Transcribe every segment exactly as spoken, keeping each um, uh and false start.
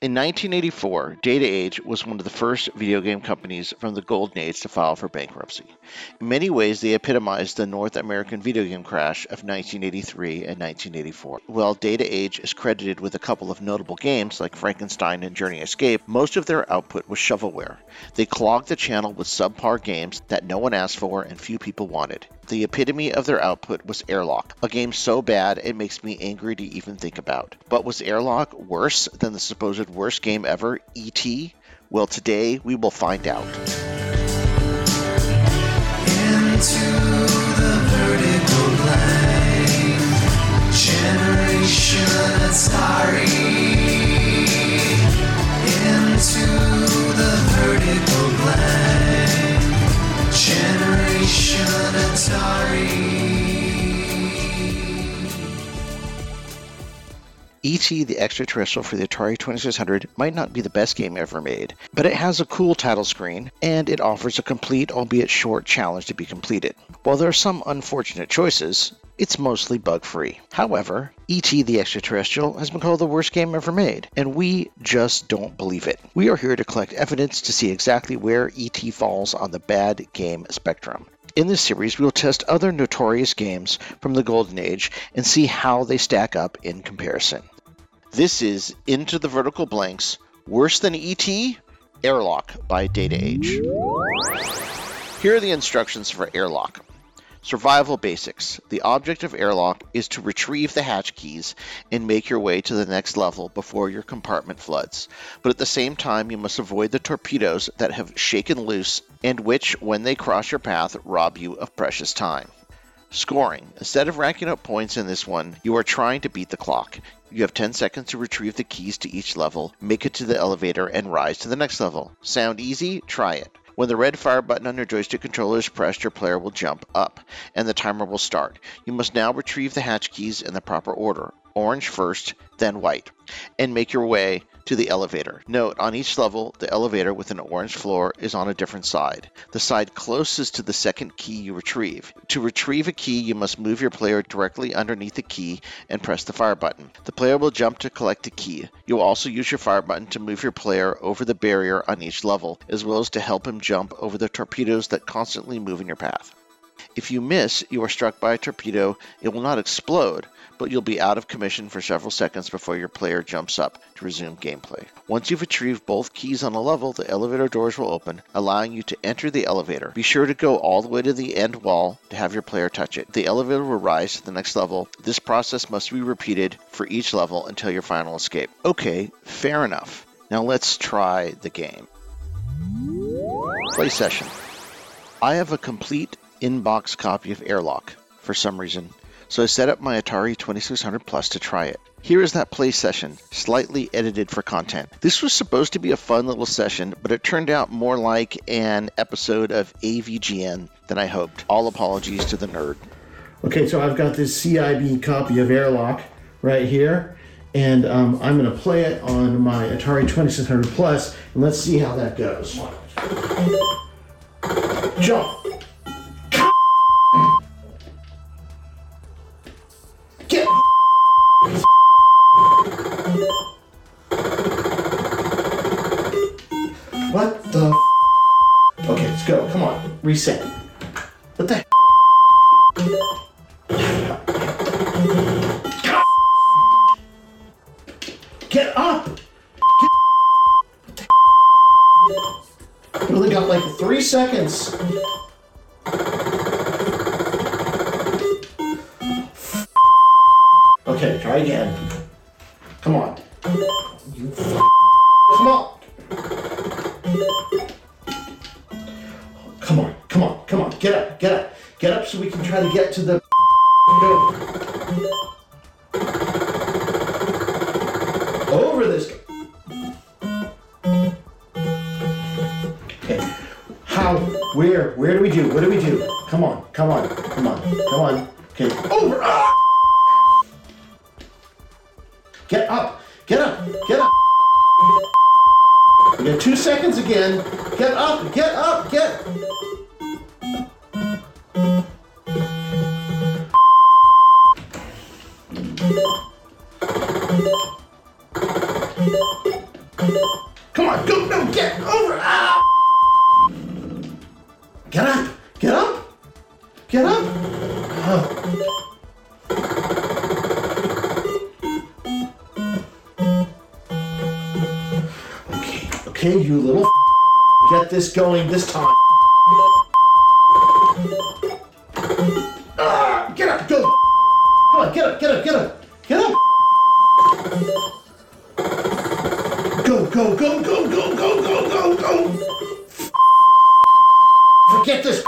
In nineteen eighty-four, Data Age was one of the first video game companies from the Golden Age to file for bankruptcy. In many ways, they epitomized the North American video game crash of nineteen eighty-three and nineteen eighty-four. While Data Age is credited with a couple of notable games like Frankenstein and Journey Escape, most of their output was shovelware. They clogged the channel with subpar games that no one asked for and few people wanted. The epitome of their output was Airlock, a game so bad it makes me angry to even think about. But was Airlock worse than the supposed worst game ever, E T? Well, today we will find out. Into the vertical line, generation Atari. Into the vertical line, generation Atari. E T the Extraterrestrial for the Atari twenty-six hundred might not be the best game ever made, but it has a cool title screen, and it offers a complete, albeit short, challenge to be completed. While there are some unfortunate choices, it's mostly bug-free. However, E T the Extraterrestrial has been called the worst game ever made, and we just don't believe it. We are here to collect evidence to see exactly where E T falls on the bad game spectrum. In this series, we will test other notorious games from the Golden Age and see how they stack up in comparison. This is Into the Vertical Blanks, Worse Than E T? Airlock by Data Age. Here are the instructions for Airlock. Survival basics. The object of Airlock is to retrieve the hatch keys and make your way to the next level before your compartment floods. But at the same time, you must avoid the torpedoes that have shaken loose and which, when they cross your path, rob you of precious time. Scoring. Instead of racking up points in this one, you are trying to beat the clock. You have ten seconds to retrieve the keys to each level, make it to the elevator, and rise to the next level. Sound easy? Try it. When the red fire button on your joystick controller is pressed, your player will jump up, and the timer will start. You must now retrieve the hatch keys in the proper order. Orange first, then white, and make your way to the elevator. Note, on each level, the elevator with an orange floor is on a different side. The side closest to the second key you retrieve. To retrieve a key, you must move your player directly underneath the key and press the fire button. The player will jump to collect the key. You will also use your fire button to move your player over the barrier on each level, as well as to help him jump over the torpedoes that constantly move in your path. If you miss, you are struck by a torpedo. It will not explode, but you'll be out of commission for several seconds before your player jumps up to resume gameplay. Once you've retrieved both keys on a level, the elevator doors will open, allowing you to enter the elevator. Be sure to go all the way to the end wall to have your player touch it. The elevator will rise to the next level. This process must be repeated for each level until your final escape. Okay, fair enough. Now let's try the game. Play session. I have a complete in-box copy of Airlock for some reason, so I set up my Atari twenty-six hundred Plus to try it. Here is that play session, slightly edited for content. This was supposed to be a fun little session, but it turned out more like an episode of A V G N than I hoped. All apologies to the nerd. Okay, so I've got this C I B copy of Airlock right here, and um, I'm going to play it on my Atari twenty-six hundred Plus, and let's see how that goes. Jump! Get! What the f? Okay, let's go. Come on. Reset. What the Get up! Get... What the I only got like three seconds. Okay, try again. Come on. You f- Come on. Come on, come on, come on. Get up, get up. Get up so we can try to get to the Go. Over this. Okay. How? Where? Where do we do? What do we do? Come on, come on, come on, come on. Okay. Over. Ah! Get up! Get up! Get up! You got two seconds again. Get up! Get up! Get! Come on, go, no, get over. Ah! Get up, get up, get up. Oh. Okay, okay, you little f- get this going this time. Ah, get up, go. Come on, get up, get up, get up, get up. Go, go, go, go, go, go, go, go, go. Forget this.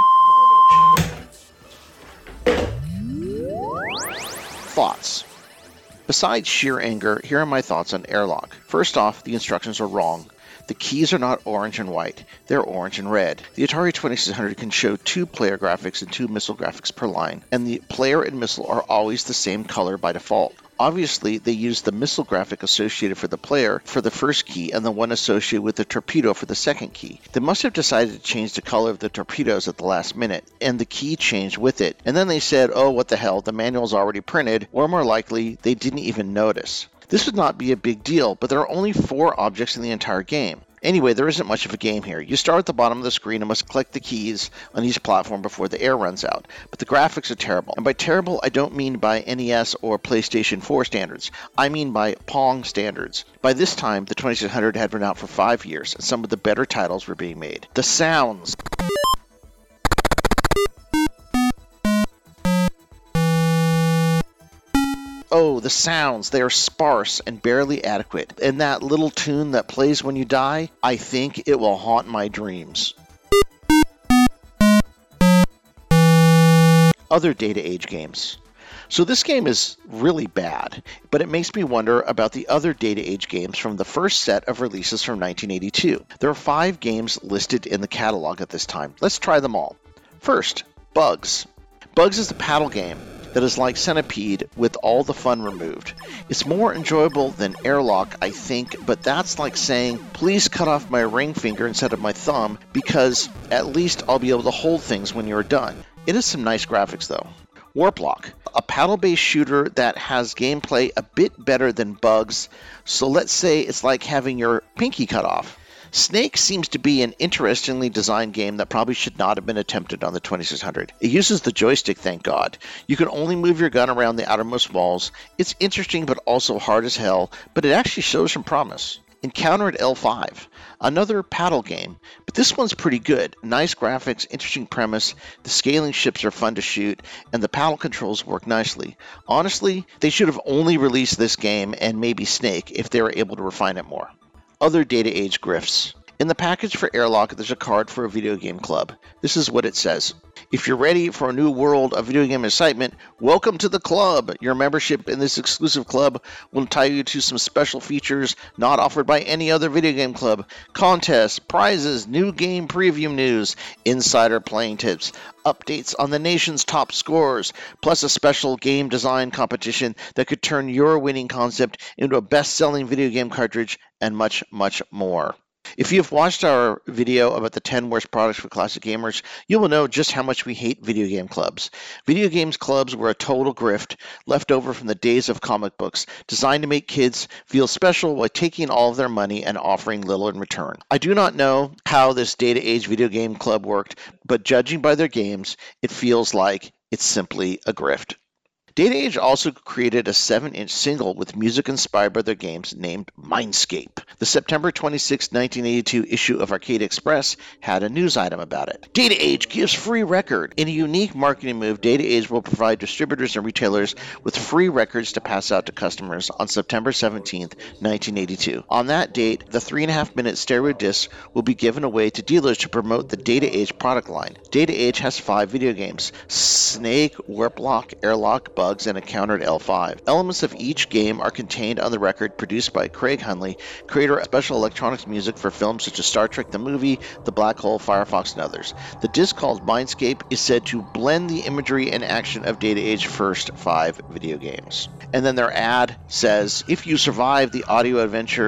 Thoughts. Besides sheer anger, here are my thoughts on Airlock. First off, the instructions are wrong. The keys are not orange and white, they're orange and red. The Atari twenty-six hundred can show two player graphics and two missile graphics per line, and the player and missile are always the same color by default. Obviously, they used the missile graphic associated for the player for the first key and the one associated with the torpedo for the second key. They must have decided to change the color of the torpedoes at the last minute, and the key changed with it. And then they said, oh, what the hell, the manual's already printed, or more likely, they didn't even notice. This would not be a big deal, but there are only four objects in the entire game. Anyway, there isn't much of a game here. You start at the bottom of the screen and must collect the keys on each platform before the air runs out. But the graphics are terrible. And by terrible, I don't mean by N E S or PlayStation four standards. I mean by Pong standards. By this time, the twenty-six hundred had been out for five years, and some of the better titles were being made. The sounds. Oh, the sounds, they are sparse and barely adequate. And that little tune that plays when you die, I think it will haunt my dreams. Other Data Age games. So this game is really bad, but it makes me wonder about the other Data Age games from the first set of releases from nineteen eighty-two. There are five games listed in the catalog at this time. Let's try them all. First, Bugs. Bugs is a paddle game that is like Centipede with all the fun removed. It's more enjoyable than Airlock, I think, but that's like saying, please cut off my ring finger instead of my thumb, because at least I'll be able to hold things when you're done. It has some nice graphics though. Warplock, a paddle-based shooter that has gameplay a bit better than Bugs, so let's say it's like having your pinky cut off. Snake seems to be an interestingly designed game that probably should not have been attempted on the twenty-six hundred. It uses the joystick, thank God. You can only move your gun around the outermost walls. It's interesting but also hard as hell, but it actually shows some promise. Encounter at L five, another paddle game, but this one's pretty good. Nice graphics, interesting premise, the scaling ships are fun to shoot, and the paddle controls work nicely. Honestly, they should have only released this game and maybe Snake if they were able to refine it more. Other Data Age grifts. In the package for Airlock, there's a card for a video game club. This is what it says. If you're ready for a new world of video game excitement, welcome to the club. Your membership in this exclusive club will entitle you to some special features not offered by any other video game club. Contests, prizes, new game preview news, insider playing tips, updates on the nation's top scorers, plus a special game design competition that could turn your winning concept into a best-selling video game cartridge, and much, much more. If you've watched our video about the ten worst products for classic gamers, you will know just how much we hate video game clubs. Video games clubs were a total grift, left over from the days of comic books, designed to make kids feel special while taking all of their money and offering little in return. I do not know how this Data Age video game club worked, but judging by their games, it feels like it's simply a grift. Data Age also created a seven inch single with music inspired by their games named Mindscape. The September twenty-sixth, nineteen eighty-two issue of Arcade Express had a news item about it. Data Age gives free record. In a unique marketing move, Data Age will provide distributors and retailers with free records to pass out to customers on September seventeenth, nineteen eighty-two. On that date, the three and a half minute stereo disc will be given away to dealers to promote the Data Age product line. Data Age has five video games: Snake, Warplock, Airlock, Bugs, and Encounter at L five. Elements of each game are contained on the record produced by Craig Hunley, creator of special electronics music for films such as Star Trek the Movie, The Black Hole, Firefox, and others. The disc called Mindscape is said to blend the imagery and action of Data Age's first five video games. And then their ad says, if you survive the audio adventure,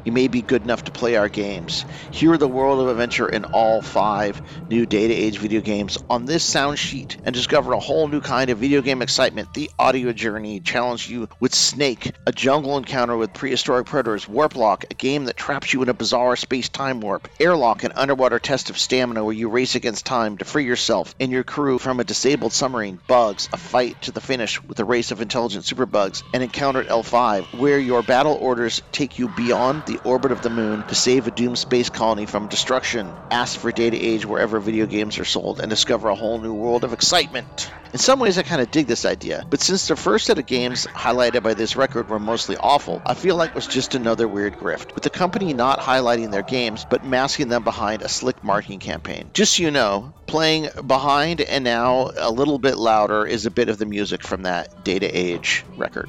you may be good enough to play our games. Hear the world of adventure in all five new Data Age video games on this sound sheet and discover a whole new kind of video game excitement. The audio journey challenged you with Snake, a jungle encounter with prehistoric predators, Warplock, a game that traps you in a bizarre space-time warp, Airlock, an underwater test of stamina where you race against time to free yourself and your crew from a disabled submarine, Bugs, a fight to the finish with a race of intelligent superbugs, and Encounter at L five, where your battle orders take you beyond the orbit of the moon to save a doomed space colony from destruction. Ask for Data Age wherever video games are sold and discover a whole new world of excitement. In some ways I kind of dig this idea, but since the first set of games highlighted by this record were mostly awful, I feel like it was just another weird grift, with the company not highlighting their games but masking them behind a slick marketing campaign. Just so you know, playing Behind and Now a little bit louder is a bit of the music from that Data Age record.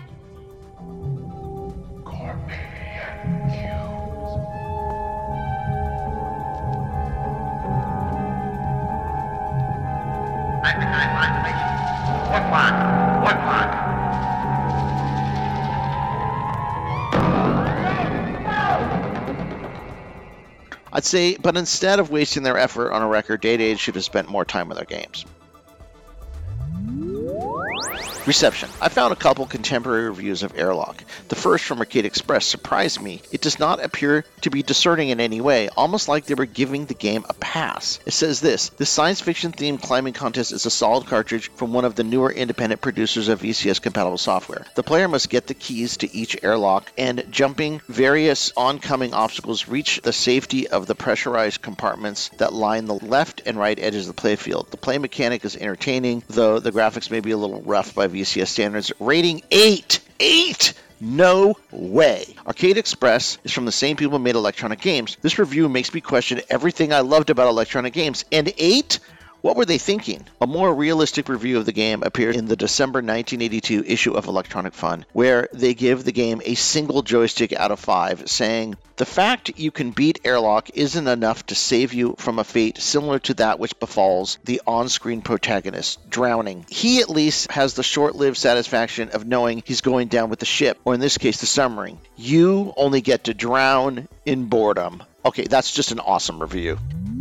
What one? What one? I'd say, but instead of wasting their effort on a record, Data Age should have spent more time with their games. Reception. I found a couple contemporary reviews of Airlock. The first from Arcade Express surprised me. It does not appear to be discerning in any way, almost like they were giving the game a pass. It says this: this science fiction themed climbing contest is a solid cartridge from one of the newer independent producers of V C S compatible software. The player must get the keys to each airlock and, jumping various oncoming obstacles, reach the safety of the pressurized compartments that line the left and right edges of the playfield. The play mechanic is entertaining, though the graphics may be a little rough by V C S standards. Rating eight! eight! No way. Arcade Express is from the same people who made Electronic Games. This review makes me question everything I loved about Electronic Games. And eight? What were they thinking? A more realistic review of the game appeared in the December nineteen eighty-two issue of Electronic Fun, where they give the game a single joystick out of five, saying, "The fact you can beat Airlock isn't enough to save you from a fate similar to that which befalls the on-screen protagonist, drowning. He at least has the short-lived satisfaction of knowing he's going down with the ship, or in this case the submarine. You only get to drown in boredom." Okay, that's just an awesome review.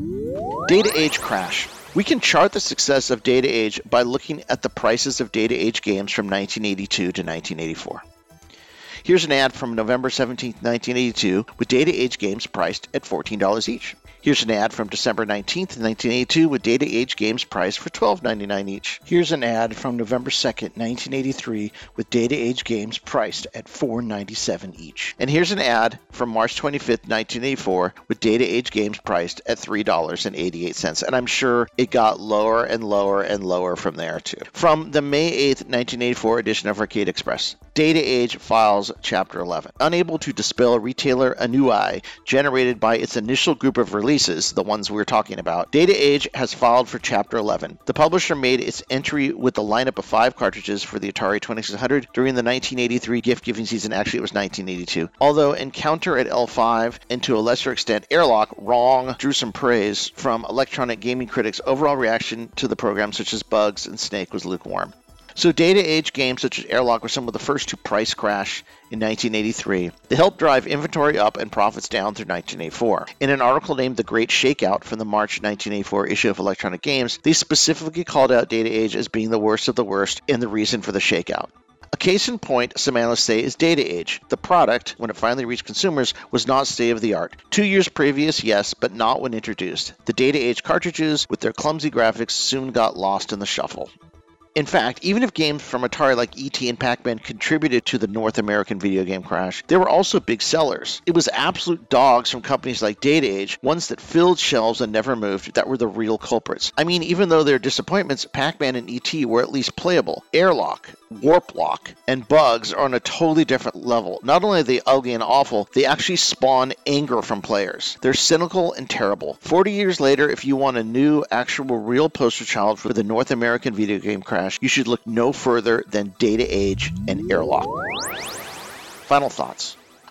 Data Age Crash. We can chart the success of Data Age by looking at the prices of Data Age games from nineteen eighty-two to nineteen eighty-four. Here's an ad from November seventeenth, nineteen eighty-two, with Data Age games priced at fourteen dollars each. Here's an ad from December nineteenth, nineteen eighty-two, with Data Age games priced for twelve ninety-nine each. Here's an ad from November second, nineteen eighty-three, with Data Age games priced at four ninety-seven each. And here's an ad from March twenty-fifth, nineteen eighty-four, with Data Age games priced at three dollars and eighty-eight cents. And I'm sure it got lower and lower and lower from there too. From the May eighth, nineteen eighty-four edition of Arcade Express. Data Age files Chapter eleven. Unable to dispel retailer ennui generated by its initial group of releases, the ones we were talking about, Data Age has filed for Chapter eleven. The publisher made its entry with the lineup of five cartridges for the Atari twenty-six hundred during the nineteen eighty-three gift-giving season. Actually, it was nineteen eighty-two. Although Encounter at L five, and to a lesser extent Airlock, wrong, drew some praise from electronic gaming critics, overall reaction to the program, such as Bugs and Snake, was lukewarm. So Data Age games such as Airlock were some of the first to price crash in nineteen eighty-three. They helped drive inventory up and profits down through nineteen eighty-four. In an article named The Great Shakeout from the March nineteen eighty-four issue of Electronic Games, they specifically called out Data Age as being the worst of the worst and the reason for the shakeout. A case in point, some analysts say, is Data Age. The product, when it finally reached consumers, was not state-of-the-art. Two years previous, yes, but not when introduced. The Data Age cartridges, with their clumsy graphics, soon got lost in the shuffle. In fact, even if games from Atari like E T and Pac-Man contributed to the North American video game crash, they were also big sellers. It was absolute dogs from companies like Data Age, ones that filled shelves and never moved, that were the real culprits. I mean, even though their disappointments, Pac-Man and E T were at least playable. Airlock, Warplock, and Bugs are on a totally different level. Not only are they ugly and awful, they actually spawn anger from players. They're cynical and terrible. forty years later, if you want a new, actual, real poster child for the North American video game crash, you should look no further than Data Age and Airlock. Final thoughts.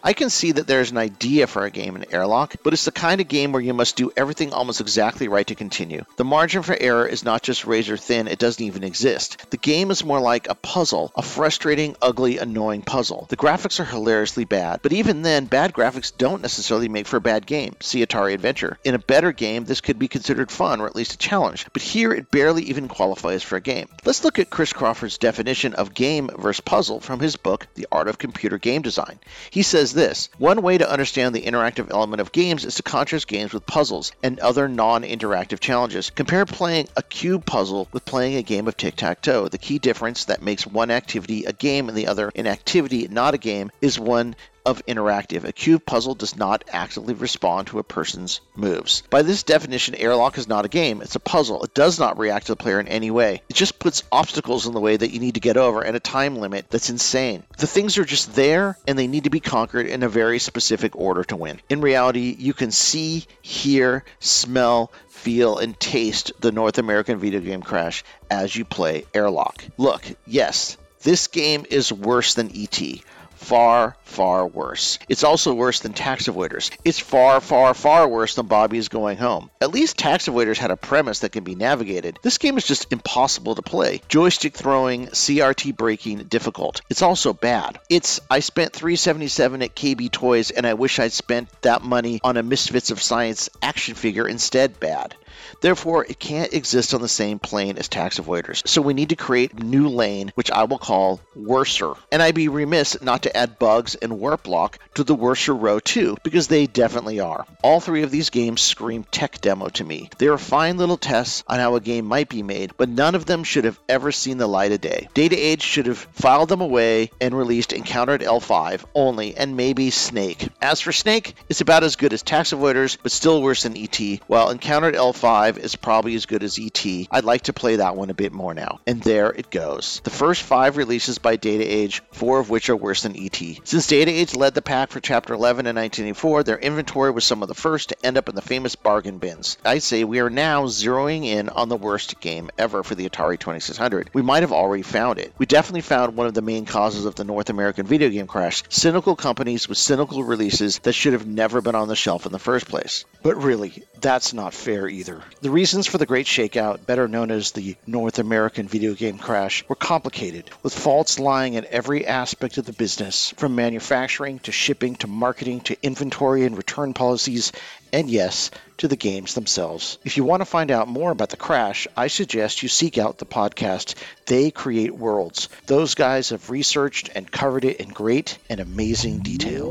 I can see that there's an idea for a game in Airlock, but it's the kind of game where you must do everything almost exactly right to continue. The margin for error is not just razor thin, it doesn't even exist. The game is more like a puzzle, a frustrating, ugly, annoying puzzle. The graphics are hilariously bad, but even then, bad graphics don't necessarily make for a bad game. See Atari Adventure. In a better game, this could be considered fun or at least a challenge, but here it barely even qualifies for a game. Let's look at Chris Crawford's definition of game versus puzzle from his book, The Art of Computer Game Design. He says this: one way to understand the interactive element of games is to contrast games with puzzles and other non-interactive challenges. Compare playing a cube puzzle with playing a game of tic-tac-toe. The key difference that makes one activity a game and the other an activity not a game is one of interactive. A cube puzzle does not actively respond to a person's moves. By this definition, Airlock is not a game, it's a puzzle. It does not react to the player in any way. It just puts obstacles in the way that you need to get over and a time limit that's insane. The things are just there and they need to be conquered in a very specific order to win. In reality, you can see, hear, smell, feel, and taste the North American video game crash as you play Airlock. Look, yes, this game is worse than E T Far, far worse. It's also worse than Tax Avoiders. It's far, far, far worse than Bobby's Going Home. At least Tax Avoiders had a premise that can be navigated. This game is just impossible to play. Joystick throwing, C R T breaking, difficult. It's also bad. It's, I spent three dollars and seventy-seven cents at K B Toys and I wish I'd spent that money on a Misfits of Science action figure instead bad. Therefore, it can't exist on the same plane as Tax Avoiders. So we need to create a new lane, which I will call Worser. And I'd be remiss not to add Bugs and Warp Lock to the Worser row too, because they definitely are. All three of these games scream tech demo to me. They are fine little tests on how a game might be made, but none of them should have ever seen the light of day. Data Age should have filed them away and released Encounter at L five only, and maybe Snake. As for Snake, it's about as good as Tax Avoiders, but still worse than E T, while Encounter at L five is probably as good as E T. I'd like to play that one a bit more now. And there it goes. The first five releases by Data Age, four of which are worse than E T. Since Data Age led the pack for Chapter eleven in nineteen eighty-four, their inventory was some of the first to end up in the famous bargain bins. I say we are now zeroing in on the worst game ever for the Atari twenty-six hundred. We might have already found it. We definitely found one of the main causes of the North American video game crash: cynical companies with cynical releases that should have never been on the shelf in the first place. But really, that's not fair either. The reasons for the Great Shakeout, better known as the North American video game crash, were complicated, with faults lying at every aspect of the business, from manufacturing to shipping to marketing to inventory and return policies, and yes, to the games themselves. If you want to find out more about the crash, I suggest you seek out the podcast They Create Worlds. Those guys have researched and covered it in great and amazing detail.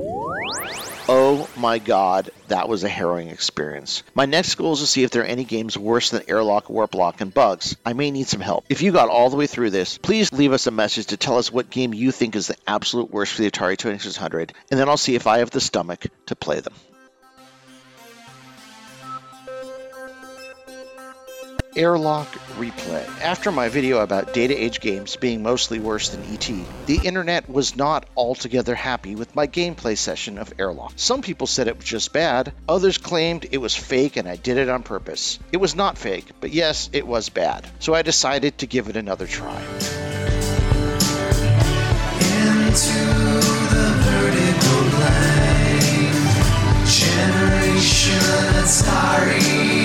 Oh my god, that was a harrowing experience. My next goal is to see if there are any games worse than Airlock, Warp Lock, and Bugs. I may need some help. If you got all the way through this, please leave us a message to tell us what game you think is the absolute worst for the Atari twenty-six hundred, and then I'll see if I have the stomach to play them. Airlock Replay. After my video about Data Age games being mostly worse than E T, the internet was not altogether happy with my gameplay session of Airlock. Some people said it was just bad, others claimed it was fake and I did it on purpose. It was not fake, but yes, it was bad. So I decided to give it another try. Into the vertical line, generation Atari.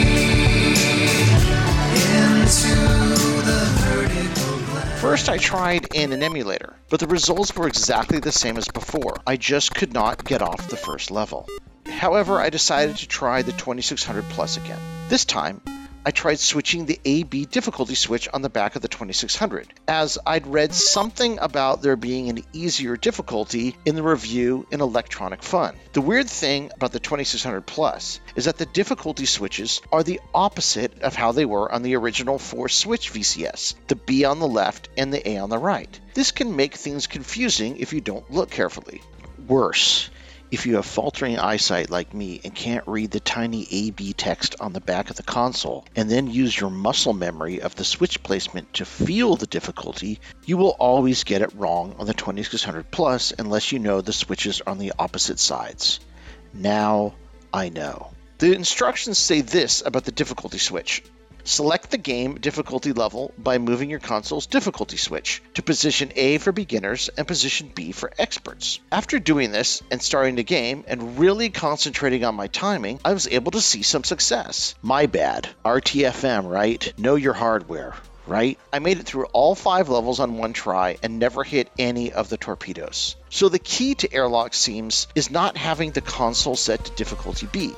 First I tried in an emulator, but the results were exactly the same as before. I just could not get off the first level. However, I decided to try the twenty-six hundred Plus again. This time, I tried switching the A B difficulty switch on the back of the twenty-six hundred, as I'd read something about there being an easier difficulty in the review in Electronic Fun. The weird thing about the twenty-six hundred Plus is that the difficulty switches are the opposite of how they were on the original four switch V C S, the B on the left and the A on the right. This can make things confusing if you don't look carefully. Worse, if you have faltering eyesight like me and can't read the tiny A B text on the back of the console, and then use your muscle memory of the switch placement to feel the difficulty, you will always get it wrong on the twenty-six hundred Plus unless you know the switches are on the opposite sides. Now I know. The instructions say this about the difficulty switch. Select the game difficulty level by moving your console's difficulty switch to position A for beginners and position B for experts. After doing this and starting the game and really concentrating on my timing, I was able to see some success. My bad. R T F M, right? Know your hardware, right? I made it through all five levels on one try and never hit any of the torpedoes. So the key to Airlock seems is not having the console set to difficulty B.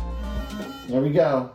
There we go.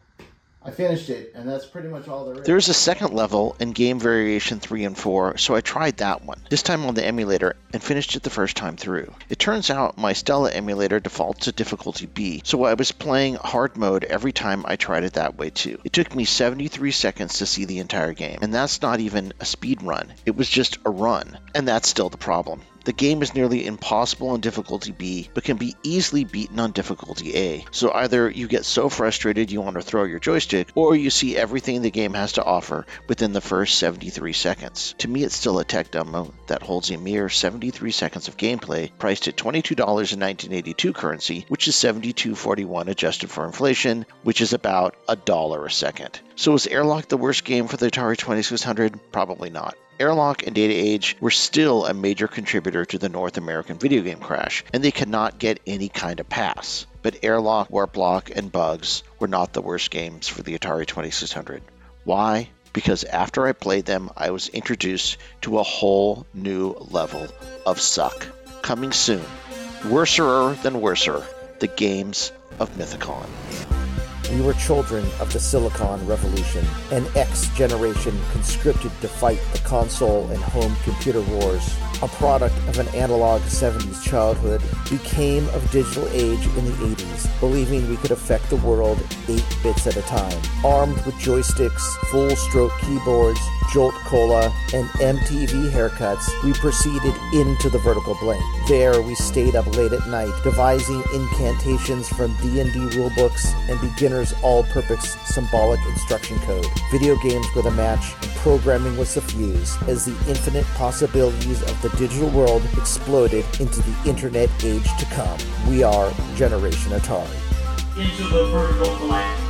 I finished it, and that's pretty much all there is. There is a second level in Game Variation three and four, so I tried that one, this time on the emulator, and finished it the first time through. It turns out my Stella emulator defaults to difficulty B, so I was playing hard mode every time I tried it that way too. It took me seventy-three seconds to see the entire game, and that's not even a speed run. It was just a run, and that's still the problem. The game is nearly impossible on difficulty B, but can be easily beaten on difficulty A. So either you get so frustrated you want to throw your joystick, or you see everything the game has to offer within the first seventy-three seconds. To me, it's still a tech demo that holds a mere seventy-three seconds of gameplay, priced at twenty-two dollars in nineteen eighty-two currency, which is seventy-two forty-one adjusted for inflation, which is about a dollar a second. So is Airlock the worst game for the Atari twenty-six hundred? Probably not. Airlock and Data Age were still a major contributor to the North American video game crash, and they could not get any kind of pass. But Airlock, Warplock, and Bugs were not the worst games for the Atari twenty-six hundred. Why? Because after I played them, I was introduced to a whole new level of suck. Coming soon. Worser than worser. The games of Mythicon. We were children of the Silicon Revolution, an X generation conscripted to fight the console and home computer wars. A product of an analog seventies childhood, became of digital age in the eighties, believing we could affect the world eight bits at a time. Armed with joysticks, full-stroke keyboards, Jolt Cola, and M T V haircuts, we proceeded into the vertical blank. There, we stayed up late at night, devising incantations from D and D rulebooks and beginners' all-purpose symbolic instruction code. Video games were the match, and programming was the fuse, as the infinite possibilities of the digital world exploded into the internet age to come. We are Generation Atari. Into the vertical blank.